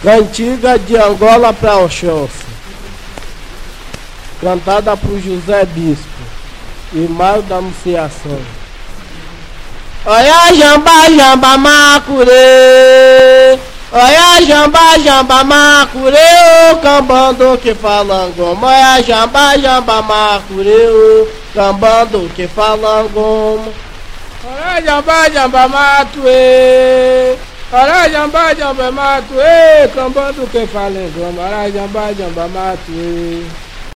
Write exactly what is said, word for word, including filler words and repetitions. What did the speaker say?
Cantiga de Angola para Oxóssi, cantada por José Bispo, irmão da Anunciação. Olha jamba, jamba, macurê. Olha jamba, jamba, macurê, o cambando que falangoma. Olha jamba, jamba, macurê, o cambando que falangoma. Olha jamba, jamba, matuê. Olha jamba, jamba, matuê, cambando que falangoma. Olha jamba, jamba, matuê.